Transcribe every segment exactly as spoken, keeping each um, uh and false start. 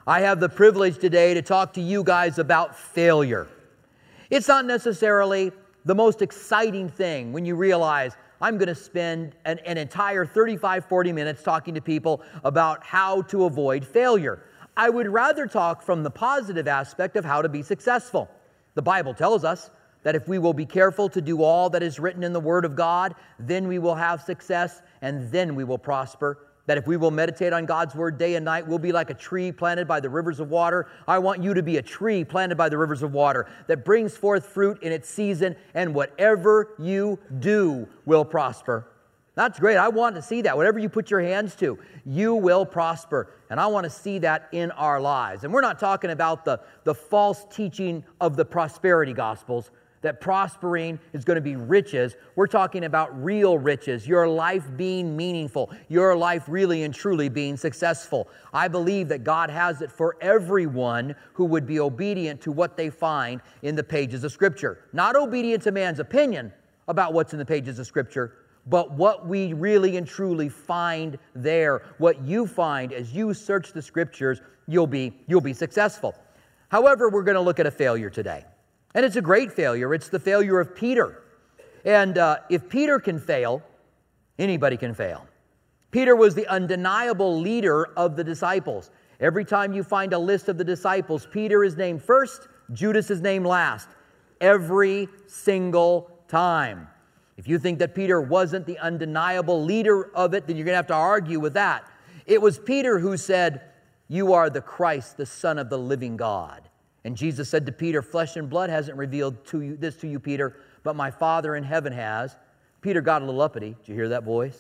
I have the privilege today to talk to you guys about failure. It's not necessarily the most exciting thing when you realize I'm going to spend an, an entire thirty-five, forty minutes talking to people about how to avoid failure. I would rather talk from the positive aspect of how to be successful. The Bible tells us that if we will be careful to do all that is written in the Word of God, then we will have success and then we will prosper. That if we will meditate on God's Word day and night, we'll be like a tree planted by the rivers of water. I want you to be a tree planted by the rivers of water that brings forth fruit in its season, and whatever you do will prosper. That's great. I want to see that. Whatever you put your hands to, you will prosper. And I want to see that in our lives. And we're not talking about the, the false teaching of the prosperity gospels, that prospering is going to be riches. We're talking about real riches, your life being meaningful, your life really and truly being successful. I believe that God has it for everyone who would be obedient to what they find in the pages of Scripture. Not obedient to man's opinion about what's in the pages of Scripture, but what we really and truly find there. What you find as you search the Scriptures, you'll be, you'll be successful. However, we're going to look at a failure today. And it's a great failure. It's the failure of Peter. And uh, if Peter can fail, anybody can fail. Peter was the undeniable leader of the disciples. Every time you find a list of the disciples, Peter is named first, Judas is named last. Every single time. If you think that Peter wasn't the undeniable leader of it, then you're going to have to argue with that. It was Peter who said, "You are the Christ, the Son of the living God." And Jesus said to Peter, "Flesh and blood hasn't revealed to you, this to you, Peter, but my Father in heaven has." Peter got a little uppity. Did you hear that voice?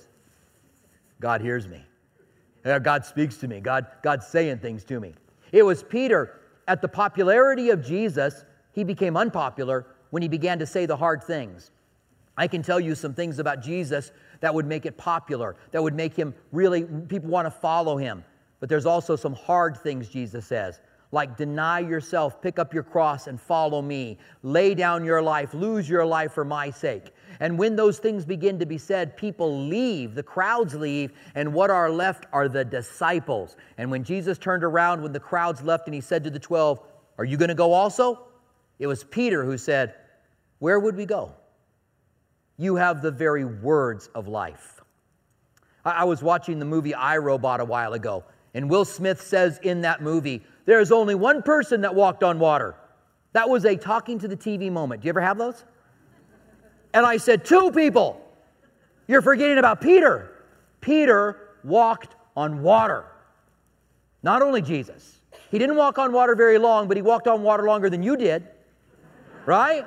God hears me. God speaks to me. God, God's saying things to me. It was Peter, at the popularity of Jesus, he became unpopular when he began to say the hard things. I can tell you some things about Jesus that would make it popular, that would make him really, people want to follow him. But there's also some hard things Jesus says, like deny yourself, pick up your cross and follow me. Lay down your life, lose your life for my sake. And when those things begin to be said, people leave, the crowds leave, and what are left are the disciples. And when Jesus turned around, when the crowds left and he said to the twelve, "Are you going to go also?" It was Peter who said, "Where would we go? You have the very words of life." I was watching the movie iRobot a while ago, and Will Smith says in that movie, there's only one person that walked on water. That was a talking to the T V moment. Do you ever have those? And I said, two people. You're forgetting about Peter. Peter walked on water. Not only Jesus. He didn't walk on water very long, but he walked on water longer than you did. Right?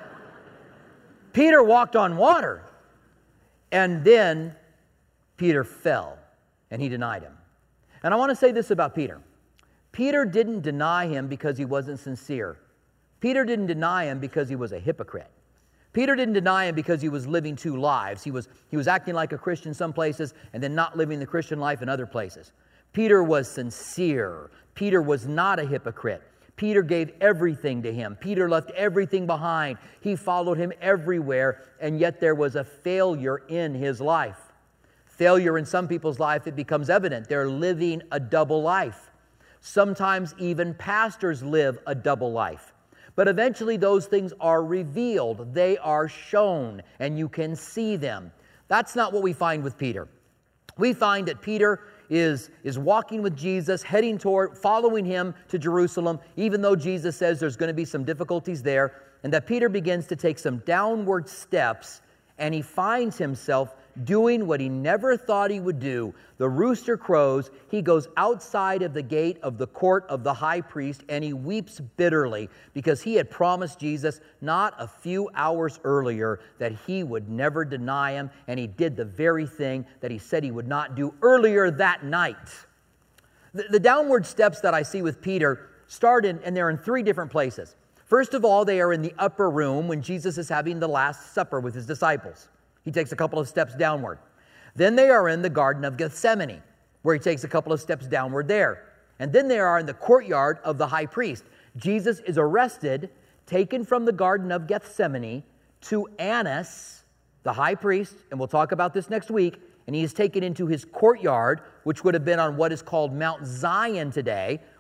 Peter walked on water. And then Peter fell, and he denied him. And I want to say this about Peter. Peter didn't deny him because he wasn't sincere. Peter didn't deny him because he was a hypocrite. Peter didn't deny him because he was living two lives. He was, he was acting like a Christian some places and then not living the Christian life in other places. Peter was sincere. Peter was not a hypocrite. Peter gave everything to him. Peter left everything behind. He followed him everywhere, and yet there was a failure in his life. Failure in some people's life, it becomes evident. They're living a double life. Sometimes even pastors live a double life. But eventually those things are revealed. They are shown, and you can see them. That's not what we find with Peter. We find that Peter is, is walking with Jesus, heading toward, following him to Jerusalem, even though Jesus says there's going to be some difficulties there, and that Peter begins to take some downward steps, and he finds himself doing what he never thought he would do. The rooster crows, he goes outside of the gate of the court of the high priest, and he weeps bitterly because he had promised Jesus not a few hours earlier that he would never deny him, and he did the very thing that he said he would not do earlier that night. The, the downward steps that I see with Peter start in, and they're in three different places. First of all, they are in the upper room when Jesus is having the Last Supper with his disciples. He takes a couple of steps downward. Then they are in the Garden of Gethsemane, where he takes a couple of steps downward there. And then they are in the courtyard of the high priest. Jesus is arrested, taken from the Garden of Gethsemane to Annas, the high priest, and we'll talk about this next week, and he is taken into his courtyard, which would have been on what is called Mount Zion today,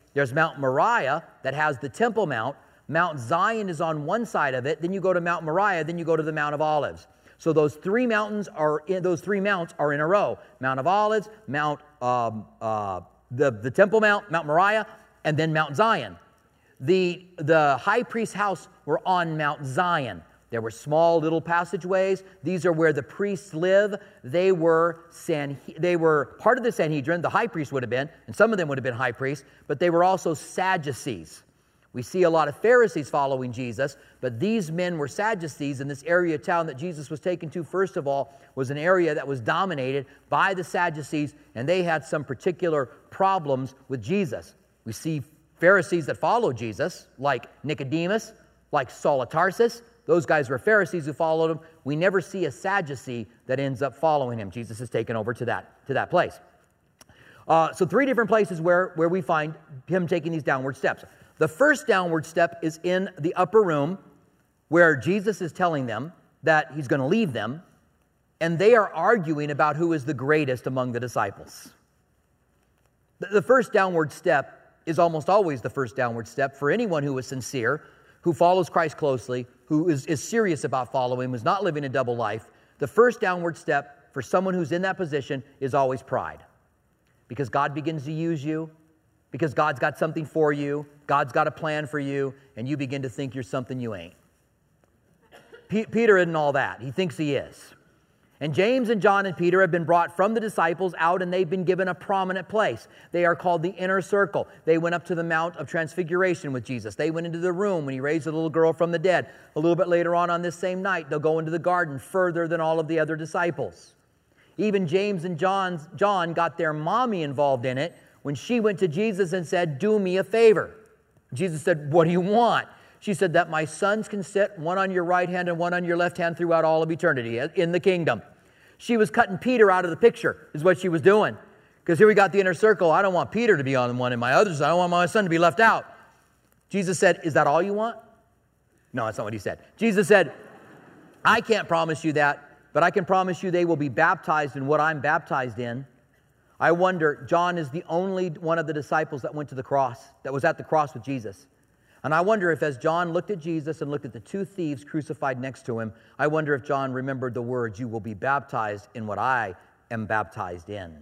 There's Mount Moriah that has the Temple Mount. Mount Zion is on one side of it. Then you go to Mount Moriah. Then you go to the Mount of Olives. So those three mountains are in, those three mounts are in a row. Mount of Olives, Mount um, uh, the the Temple Mount, Mount Moriah, and then Mount Zion. The the high priest's house were on Mount Zion. There were small little passageways. These are where the priests live. They were San, they were part of the Sanhedrin. The high priest would have been, and some of them would have been high priests, but they were also Sadducees. We see a lot of Pharisees following Jesus, but these men were Sadducees, and this area of town that Jesus was taken to, first of all, was an area that was dominated by the Sadducees, and they had some particular problems with Jesus. We see Pharisees that followed Jesus, like Nicodemus, like Saul of Tarsus. Those guys were Pharisees who followed him. We never see a Sadducee that ends up following him. Jesus has taken over to that, to that place. Uh, so three different places where, where we find him taking these downward steps. The first downward step is in the upper room where Jesus is telling them that he's going to leave them, and they are arguing about who is the greatest among the disciples. The, the first downward step is almost always the first downward step for anyone who is sincere, who follows Christ closely, who is, is serious about following, who's not living a double life. The first downward step for someone who's in that position is always pride. Because God begins to use you, because God's got something for you, God's got a plan for you, and you begin to think you're something you ain't. P- Peter isn't all that. He thinks he is. And James and John and Peter have been brought from the disciples out, and they've been given a prominent place. They are called the inner circle. They went up to the Mount of Transfiguration with Jesus. They went into the room when he raised a little girl from the dead. A little bit later on on this same night, they'll go into the garden further than all of the other disciples. Even James and John's, John got their mommy involved in it when she went to Jesus and said, "Do me a favor." Jesus said, "What do you want?" She said, "That my sons can sit one on your right hand and one on your left hand throughout all of eternity in the kingdom." She was cutting Peter out of the picture, is what she was doing. Because here we got the inner circle. I don't want Peter to be on one and my others. I don't want my son to be left out. Jesus said, "Is that all you want?" No, that's not what he said. Jesus said, "I can't promise you that, but I can promise you they will be baptized in what I'm baptized in." I wonder, John is the only one of the disciples that went to the cross, that was at the cross with Jesus. And I wonder if as John looked at Jesus and looked at the two thieves crucified next to him, I wonder if John remembered the words, "You will be baptized in what I am baptized in."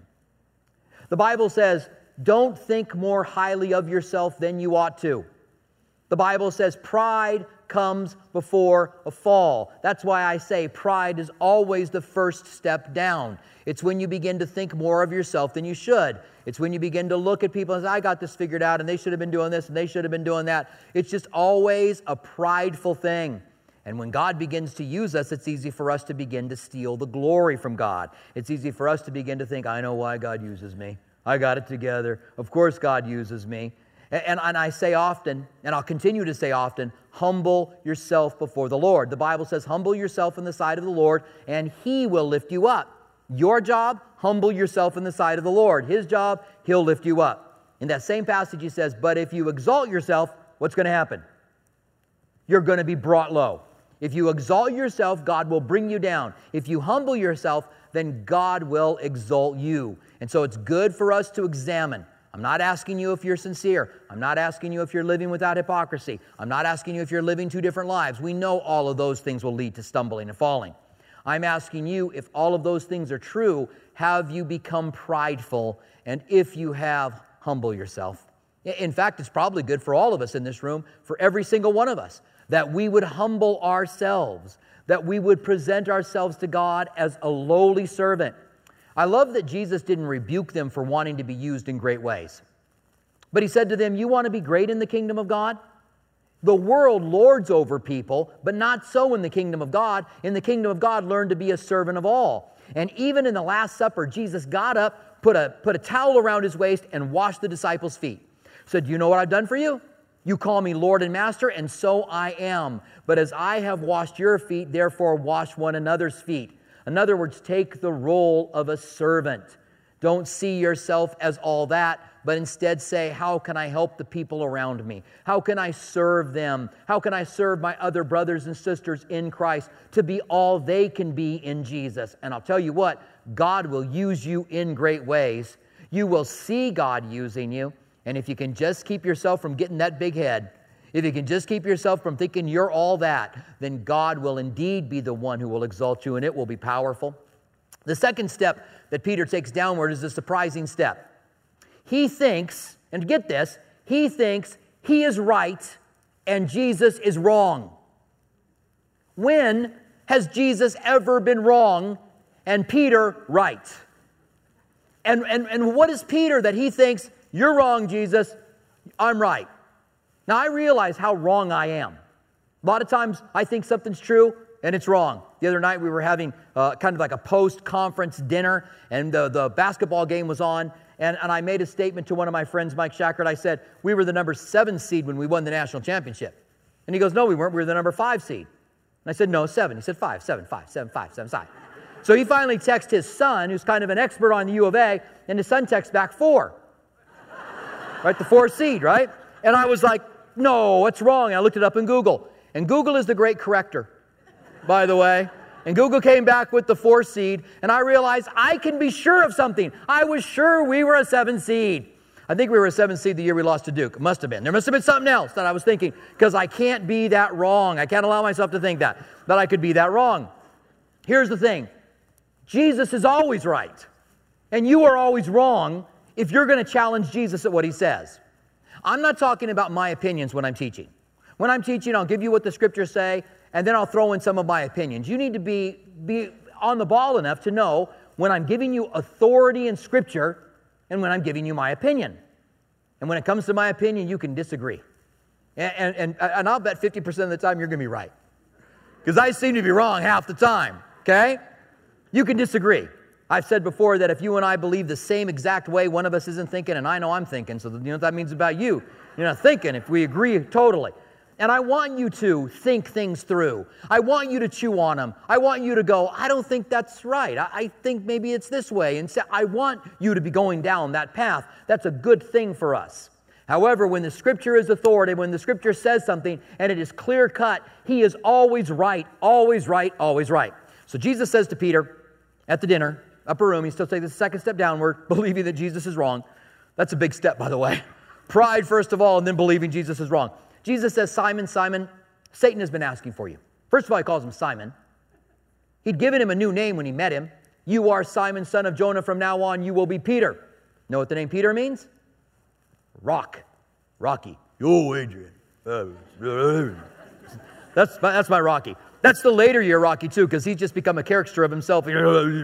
The Bible says, don't think more highly of yourself than you ought to. The Bible says pride comes before a fall. That's why I say pride is always the first step down. It's when you begin to think more of yourself than you should. It's when you begin to look at people and say, "I got this figured out, and they should have been doing this, and they should have been doing that." It's just always a prideful thing. And when God begins to use us, it's easy for us to begin to steal the glory from God. It's easy for us to begin to think, "I know why God uses me. I got it together. Of course God uses me." And, and I say often, and I'll continue to say often, humble yourself before the Lord. The Bible says, humble yourself in the sight of the Lord, and He will lift you up. Your job, humble yourself in the sight of the Lord. His job, He'll lift you up. In that same passage, He says, but if you exalt yourself, what's going to happen? You're going to be brought low. If you exalt yourself, God will bring you down. If you humble yourself, then God will exalt you. And so it's good for us to examine. I'm not asking you if you're sincere. I'm not asking you if you're living without hypocrisy. I'm not asking you if you're living two different lives. We know all of those things will lead to stumbling and falling. I'm asking you if all of those things are true, have you become prideful? And if you have, humble yourself. In fact, it's probably good for all of us in this room, for every single one of us, that we would humble ourselves, that we would present ourselves to God as a lowly servant. I love that Jesus didn't rebuke them for wanting to be used in great ways. But He said to them, you want to be great in the kingdom of God? The world lords over people, but not so in the kingdom of God. In the kingdom of God, learn to be a servant of all. And even in the Last Supper, Jesus got up, put a, put a towel around His waist, and washed the disciples' feet. Said, do you know what I've done for you? You call me Lord and Master, and so I am. But as I have washed your feet, therefore wash one another's feet. In other words, take the role of a servant. Don't see yourself as all that, but instead say, how can I help the people around me? How can I serve them? How can I serve my other brothers and sisters in Christ to be all they can be in Jesus? And I'll tell you what, God will use you in great ways. You will see God using you. And if you can just keep yourself from getting that big head, if you can just keep yourself from thinking you're all that, then God will indeed be the one who will exalt you, and it will be powerful. The second step that Peter takes downward is a surprising step. He thinks, and get this, he thinks he is right and Jesus is wrong. When has Jesus ever been wrong and Peter right? And, and, and what is Peter that he thinks, you're wrong, Jesus, I'm right? Now, I realize how wrong I am. A lot of times I think something's true and it's wrong. The other night we were having uh, kind of like a post-conference dinner, and the, the basketball game was on, and, and I made a statement to one of my friends, Mike Shackert. I said, we were the number seven seed when we won the national championship. And he goes, no, we weren't. We were the number five seed. And I said, no, seven. He said, five, seven, five, seven, five, seven, five. So he finally texted his son, who's kind of an expert on the U of A, and his son texts back four. Right, the four seed, right? And I was like, no, what's wrong? And I looked it up in Google. And Google is the great corrector, by the way. And Google came back with the four seed, and I realized I can be sure of something. I was sure we were a seven seed. I think we were a seven seed the year we lost to Duke. It must have been. There must have been something else that I was thinking, because I can't be that wrong. I can't allow myself to think that, that I could be that wrong. Here's the thing. Jesus is always right, and you are always wrong if you're going to challenge Jesus at what he says. I'm not talking about my opinions when I'm teaching. When I'm teaching, I'll give you what the scriptures say, and then I'll throw in some of my opinions. You need to be, be on the ball enough to know when I'm giving you authority in scripture and when I'm giving you my opinion. And when it comes to my opinion, you can disagree. And, and, and, and I'll bet fifty percent of the time you're going to be right, because I seem to be wrong half the time, okay? You can disagree. I've said before that if you and I believe the same exact way, one of us isn't thinking, and I know I'm thinking, so you know what that means about you. You're not thinking if we agree totally. And I want you to think things through. I want you to chew on them. I want you to go, I don't think that's right. I, I think maybe it's this way. And so I want you to be going down that path. That's a good thing for us. However, when the scripture is authority, when the scripture says something and it is clear cut, he is always right, always right, always right. So Jesus says to Peter at the dinner, upper room, he's still taking the second step downward, believing that Jesus is wrong. That's a big step, by the way. Pride, first of all, and then believing Jesus is wrong. Jesus says, Simon, Simon, Satan has been asking for you. First of all, he calls him Simon. He'd given him a new name when he met him. You are Simon, son of Jonah. From now on, you will be Peter. Know what the name Peter means? Rock. Rocky. Yo, Adrian. That's my, that's my Rocky. That's the later year Rocky, too, because he's just become a caricature of himself. That's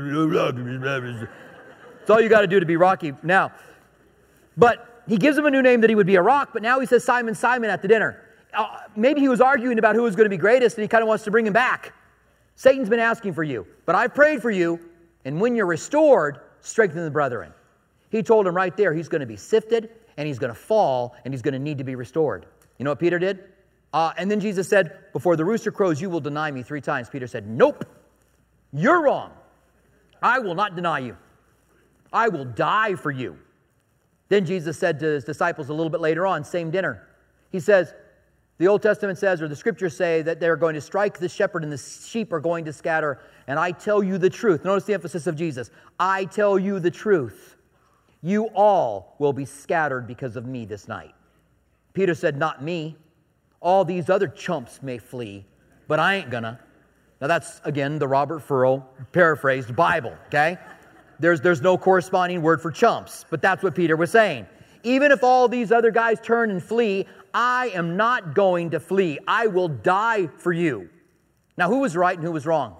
all you got to do to be Rocky now. But he gives him a new name that he would be a rock, but now he says Simon, Simon at the dinner. Uh, maybe he was arguing about who was going to be greatest, and he kind of wants to bring him back. Satan's been asking for you, but I've prayed for you, and when you're restored, strengthen the brethren. He told him right there he's going to be sifted, and he's going to fall, and he's going to need to be restored. You know what Peter did? Uh, and then Jesus said, before the rooster crows, you will deny me three times. Peter said, nope, you're wrong. I will not deny you. I will die for you. Then Jesus said to his disciples a little bit later on, same dinner. He says, the Old Testament says, or the scriptures say, that they're going to strike the shepherd and the sheep are going to scatter. And I tell you the truth. Notice the emphasis of Jesus. I tell you the truth. You all will be scattered because of me this night. Peter said, not me. All these other chumps may flee, but I ain't gonna. Now that's, again, the Robert Furrow paraphrased Bible, okay? There's, there's no corresponding word for chumps, but that's what Peter was saying. Even if all these other guys turn and flee, I am not going to flee. I will die for you. Now, who was right and who was wrong?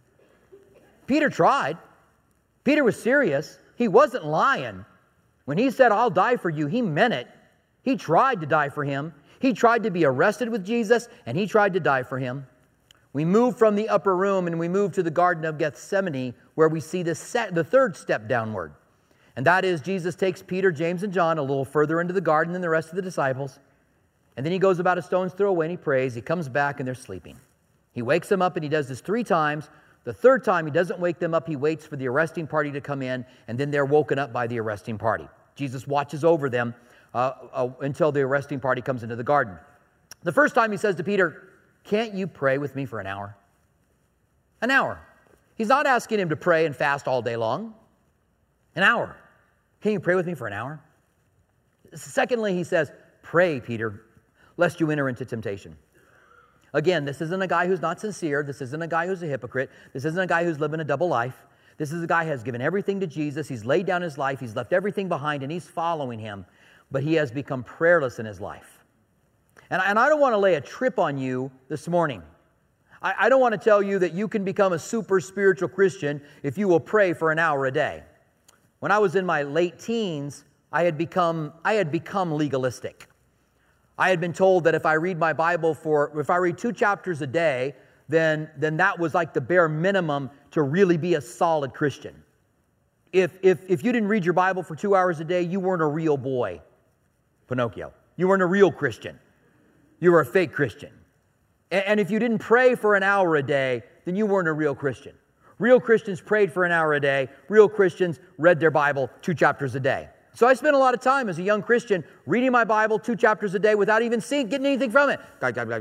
Peter tried. Peter was serious. He wasn't lying. When he said, I'll die for you, he meant it. He tried to die for him. He tried to be arrested with Jesus, and he tried to die for him. We move from the upper room and we move to the Garden of Gethsemane, where we see the, set, the third step downward. And that is Jesus takes Peter, James, and John a little further into the garden than the rest of the disciples. And then he goes about a stone's throw away and he prays. He comes back and they're sleeping. He wakes them up and he does this three times. The third time he doesn't wake them up. He waits for the arresting party to come in, and then they're woken up by the arresting party. Jesus watches over them uh, uh, until the arresting party comes into the garden. The first time he says to Peter, can't you pray with me for an hour? An hour. He's not asking him to pray and fast all day long. An hour. Can you pray with me for an hour? Secondly, he says, pray, Peter, lest you enter into temptation. Again, this isn't a guy who's not sincere. This isn't a guy who's a hypocrite. This isn't a guy who's living a double life. This is a guy who has given everything to Jesus. He's laid down his life. He's left everything behind, and he's following him. But he has become prayerless in his life. And, and I don't want to lay a trip on you this morning. I, I don't want to tell you that you can become a super spiritual Christian if you will pray for an hour a day. When I was in my late teens, I had become, I had become legalistic. I had been told that if I read my Bible for, if I read two chapters a day, then, then that was like the bare minimum to really be a solid Christian. If, if, if you didn't read your Bible for two hours a day, you weren't a real boy, Pinocchio. You weren't a real Christian. You were a fake Christian. And, and if you didn't pray for an hour a day, then you weren't a real Christian. Real Christians prayed for an hour a day. Real Christians read their Bible two chapters a day. So I spent a lot of time as a young Christian reading my Bible two chapters a day without even seeing, getting anything from it.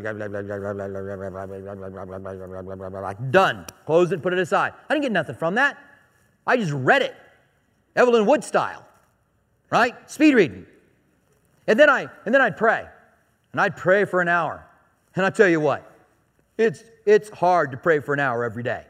Done. Close it, put it aside. I didn't get nothing from that. I just read it. Evelyn Wood style. Right? Speed reading. And then, I, and then I'd pray. And I'd pray for an hour. And I'll tell you what. It's, it's hard to pray for an hour every day.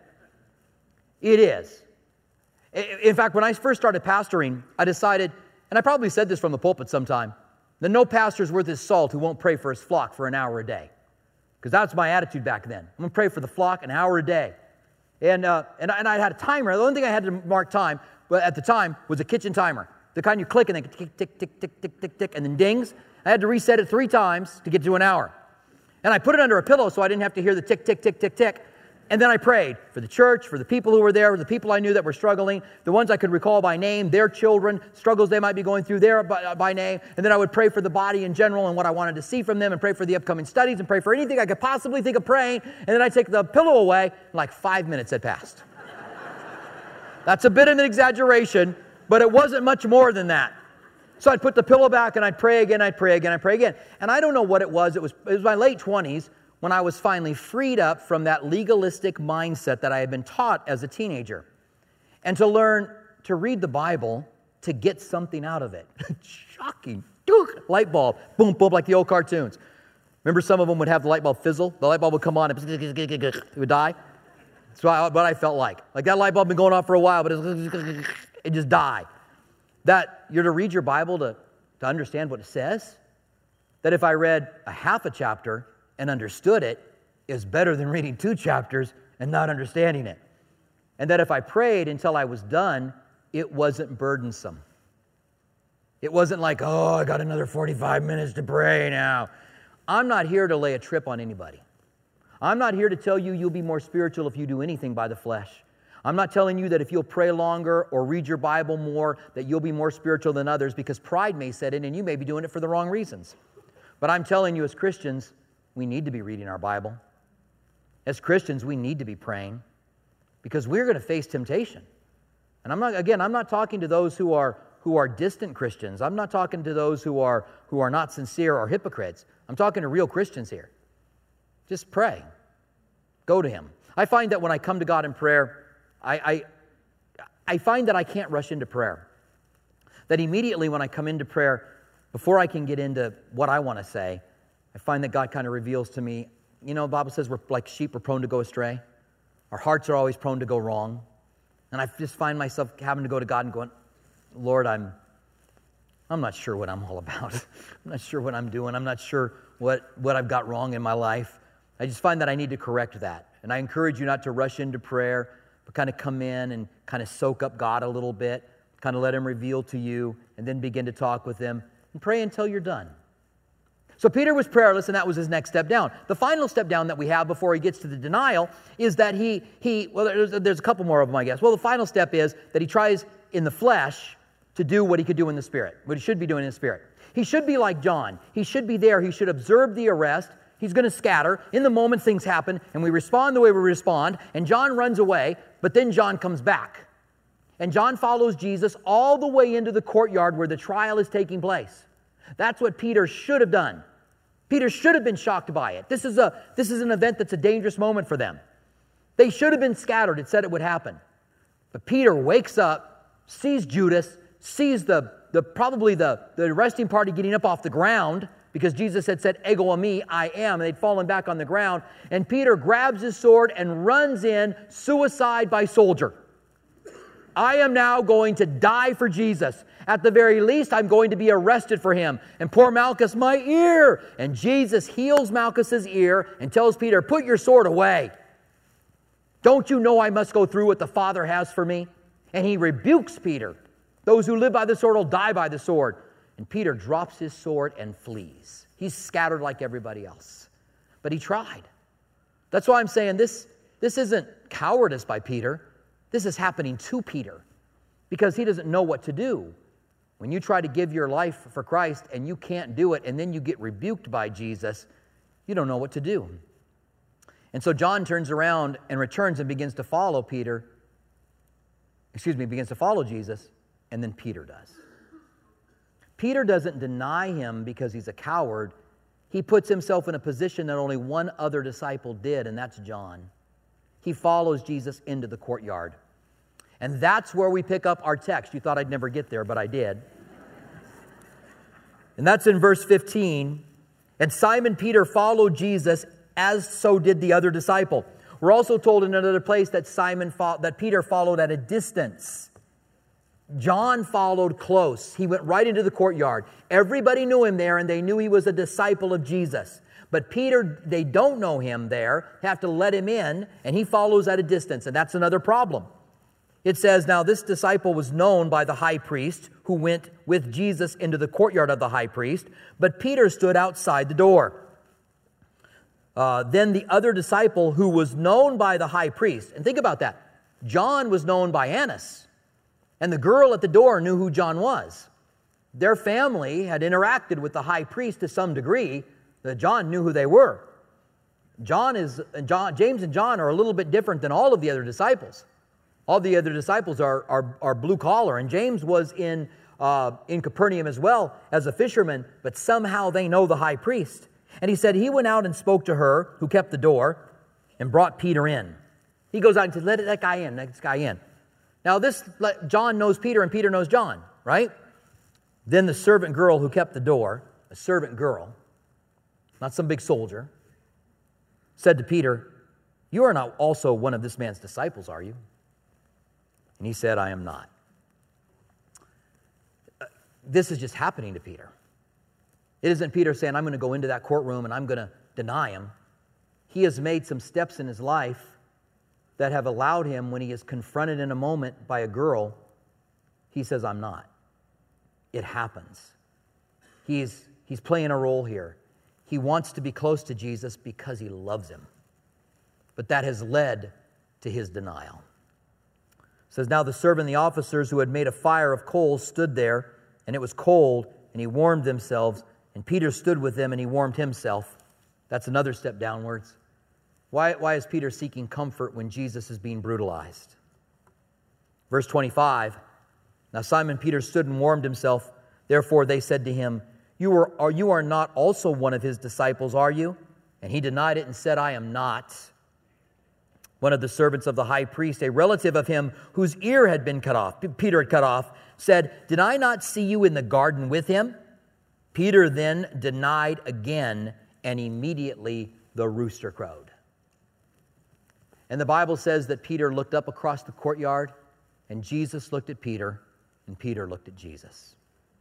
It is. In fact, when I first started pastoring, I decided, and I probably said this from the pulpit sometime, that no pastor's worth his salt who won't pray for his flock for an hour a day. Because that's my attitude back then. I'm going to pray for the flock an hour a day. And, uh, and, and I had a timer. The only thing I had to mark time at the time was a kitchen timer. The kind you click and then tick, tick, tick, tick, tick, tick, tick, and then dings. I had to reset it three times to get to an hour. And I put it under a pillow so I didn't have to hear the tick, tick, tick, tick, tick. And then I prayed for the church, for the people who were there, the people I knew that were struggling, the ones I could recall by name, their children, struggles they might be going through there by, by name. And then I would pray for the body in general and what I wanted to see from them, and pray for the upcoming studies, and pray for anything I could possibly think of praying. And then I'd take the pillow away, and like five minutes had passed. That's a bit of an exaggeration, but it wasn't much more than that. So I'd put the pillow back, and I'd pray again, I'd pray again, I'd pray again. And I don't know what it was. It was, it was my late twenties. When I was finally freed up from that legalistic mindset that I had been taught as a teenager, and to learn to read the Bible to get something out of it. Shocking. Light bulb. Boom, boom, like the old cartoons. Remember some of them would have the light bulb fizzle? The light bulb would come on and it would die. That's what I felt like. Like that light bulb had been going off for a while, but it, it just died. That you're to read your Bible to, to understand what it says. That if I read a half a chapter and understood it, is better than reading two chapters and not understanding it. And that if I prayed until I was done, it wasn't burdensome. It wasn't like, oh, I got another forty-five minutes to pray now. I'm not here to lay a trip on anybody. I'm not here to tell you you'll be more spiritual if you do anything by the flesh. I'm not telling you that if you'll pray longer or read your Bible more, that you'll be more spiritual than others, because pride may set in and you may be doing it for the wrong reasons. But I'm telling you, as Christians, we need to be reading our Bible. As Christians, we need to be praying, because we're going to face temptation. And I'm not, again, I'm not talking to those who are who are distant Christians. I'm not talking to those who are who are not sincere or hypocrites. I'm talking to real Christians here. Just pray. Go to Him. I find that when I come to God in prayer, I, I, I find that I can't rush into prayer. That immediately when I come into prayer, before I can get into what I want to say, I find that God kind of reveals to me, you know, the Bible says we're like sheep, we're prone to go astray. Our hearts are always prone to go wrong. And I just find myself having to go to God and going, Lord, I'm I'm not sure what I'm all about. I'm not sure what I'm doing. I'm not sure what, what I've got wrong in my life. I just find that I need to correct that. And I encourage you not to rush into prayer, but kind of come in and kind of soak up God a little bit, kind of let Him reveal to you, and then begin to talk with Him, and pray until you're done. So Peter was prayerless, and that was his next step down. The final step down that we have before he gets to the denial is that he, he well, there's, there's a couple more of them, I guess. Well, the final step is that he tries in the flesh to do what he could do in the Spirit, what he should be doing in the Spirit. He should be like John. He should be there. He should observe the arrest. He's going to scatter. In the moment, things happen, and we respond the way we respond, and John runs away, but then John comes back. And John follows Jesus all the way into the courtyard where the trial is taking place. That's what Peter should have done. Peter should have been shocked by it. This is a this is an event that's a dangerous moment for them. They should have been scattered. It said it would happen. But Peter wakes up, sees Judas, sees the the probably the, the arresting party getting up off the ground, because Jesus had said, ego eimi, I am, and they'd fallen back on the ground. And Peter grabs his sword and runs in, suicide by soldier. I am now going to die for Jesus. At the very least, I'm going to be arrested for him. And poor Malchus, my ear. And Jesus heals Malchus's ear and tells Peter, put your sword away. Don't you know I must go through what the Father has for me? And he rebukes Peter. Those who live by the sword will die by the sword. And Peter drops his sword and flees. He's scattered like everybody else. But he tried. That's why I'm saying this, this isn't cowardice by Peter. This is happening to Peter because he doesn't know what to do. When you try to give your life for Christ and you can't do it, and then you get rebuked by Jesus, you don't know what to do. And so John turns around and returns and begins to follow Peter. Excuse me, begins to follow Jesus, and then Peter does. Peter doesn't deny him because he's a coward. He puts himself in a position that only one other disciple did, and that's John. He follows Jesus into the courtyard. And that's where we pick up our text. You thought I'd never get there, but I did. And that's in verse fifteen. And Simon Peter followed Jesus, as so did the other disciple. We're also told in another place that Simon fo- that Peter followed at a distance. John followed close. He went right into the courtyard. Everybody knew him there, and they knew he was a disciple of Jesus. But Peter, they don't know him there, have to let him in, and he follows at a distance, and that's another problem. It says, now this disciple was known by the high priest who went with Jesus into the courtyard of the high priest, but Peter stood outside the door. Uh, then the other disciple who was known by the high priest, and think about that, John was known by Annas, and the girl at the door knew who John was. Their family had interacted with the high priest to some degree, that John knew who they were. John is, John, James and John are a little bit different than all of the other disciples. All the other disciples are, are, are blue collar, and James was in, uh, in Capernaum as well as a fisherman, but somehow they know the high priest. And he said he went out and spoke to her who kept the door and brought Peter in. He goes out and says, let that guy in, let this guy in. Now this, John knows Peter and Peter knows John, right? Then the servant girl who kept the door, a servant girl, not some big soldier, said to Peter, you are not also one of this man's disciples, are you? And he said, I am not. This is just happening to Peter. It isn't Peter saying, I'm going to go into that courtroom and I'm going to deny him. He has made some steps in his life that have allowed him, when he is confronted in a moment by a girl, he says, I'm not. It happens. He's, he's playing a role here. He wants to be close to Jesus because he loves him. But that has led to his denial. It says, now the servant and the officers who had made a fire of coals stood there, and it was cold, and he warmed themselves, and Peter stood with them, and he warmed himself. That's another step downwards. Why, why is Peter seeking comfort when Jesus is being brutalized? Verse twenty-five, now Simon Peter stood and warmed himself. Therefore they said to him, you are, are, you are not also one of his disciples, are you? And he denied it and said, I am not. One of the servants of the high priest, a relative of him whose ear had been cut off, Peter had cut off, said, did I not see you in the garden with him? Peter then denied again, and immediately the rooster crowed. And the Bible says that Peter looked up across the courtyard, and Jesus looked at Peter, and Peter looked at Jesus.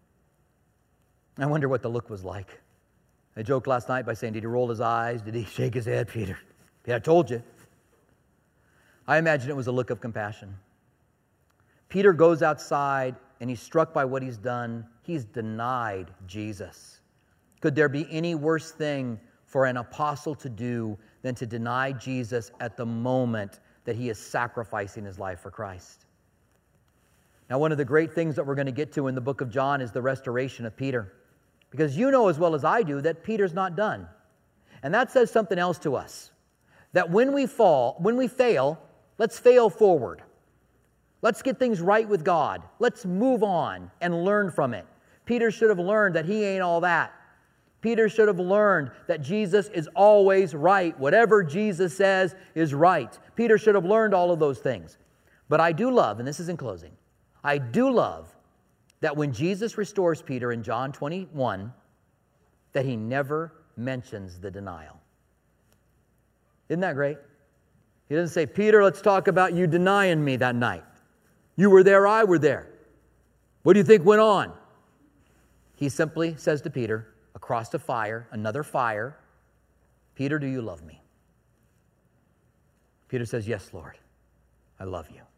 I wonder what the look was like. I joked last night by saying, did he roll his eyes? Did he shake his head? Peter, yeah, I told you. I imagine it was a look of compassion. Peter goes outside, and he's struck by what he's done. He's denied Jesus. Could there be any worse thing for an apostle to do than to deny Jesus at the moment that he is sacrificing his life for Christ? Now, one of the great things that we're going to get to in the book of John is the restoration of Peter. Because you know as well as I do that Peter's not done. And that says something else to us. That when we fall, when we fail, let's fail forward. Let's get things right with God. Let's move on and learn from it. Peter should have learned that he ain't all that. Peter should have learned that Jesus is always right. Whatever Jesus says is right. Peter should have learned all of those things. But I do love, and this is in closing, I do love that when Jesus restores Peter in John twenty-one, that he never mentions the denial. Isn't that great? He doesn't say, Peter, let's talk about you denying me that night. You were there, I were there. What do you think went on? He simply says to Peter, across the fire, another fire, Peter, do you love me? Peter says, yes, Lord, I love you.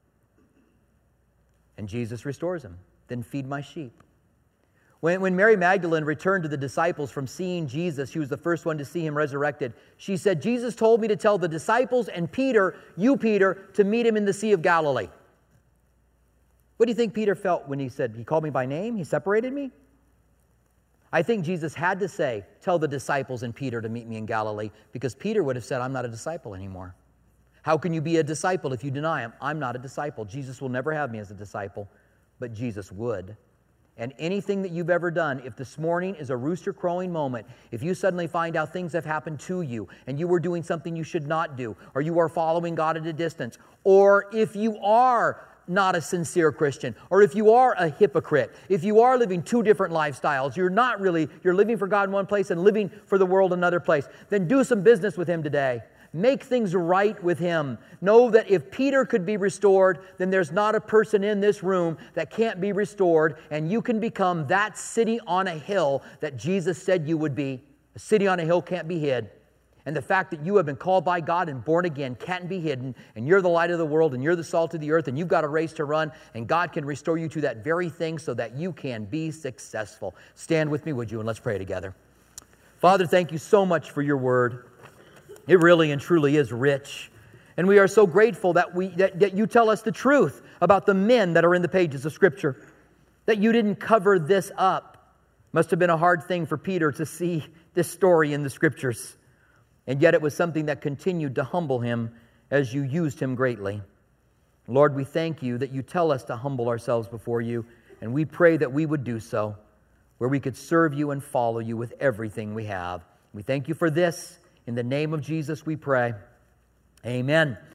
And Jesus restores him. Then feed my sheep. When, when Mary Magdalene returned to the disciples from seeing Jesus, she was the first one to see him resurrected. She said, Jesus told me to tell the disciples and Peter, you Peter, to meet him in the Sea of Galilee. What do you think Peter felt when he said, he called me by name? He separated me? I think Jesus had to say, tell the disciples and Peter to meet me in Galilee, because Peter would have said, I'm not a disciple anymore. How can you be a disciple if you deny him? I'm not a disciple. Jesus will never have me as a disciple, but Jesus would. And anything that you've ever done, if this morning is a rooster crowing moment, if you suddenly find out things have happened to you and you were doing something you should not do, or you are following God at a distance, or if you are not a sincere Christian, or if you are a hypocrite, if you are living two different lifestyles, you're not really, you're living for God in one place and living for the world in another place, then do some business with him today. Make things right with him. Know that if Peter could be restored, then there's not a person in this room that can't be restored, and you can become that city on a hill that Jesus said you would be. A city on a hill can't be hid. And the fact that you have been called by God and born again can't be hidden, and you're the light of the world, and you're the salt of the earth, and you've got a race to run, and God can restore you to that very thing so that you can be successful. Stand with me, would you, and let's pray together. Father, thank you so much for your word. It really and truly is rich. And we are so grateful that, we, that, that you tell us the truth about the men that are in the pages of Scripture, that you didn't cover this up. Must have been a hard thing for Peter to see this story in the Scriptures. And yet it was something that continued to humble him as you used him greatly. Lord, we thank you that you tell us to humble ourselves before you, and we pray that we would do so, where we could serve you and follow you with everything we have. We thank you for this. In the name of Jesus we pray. Amen.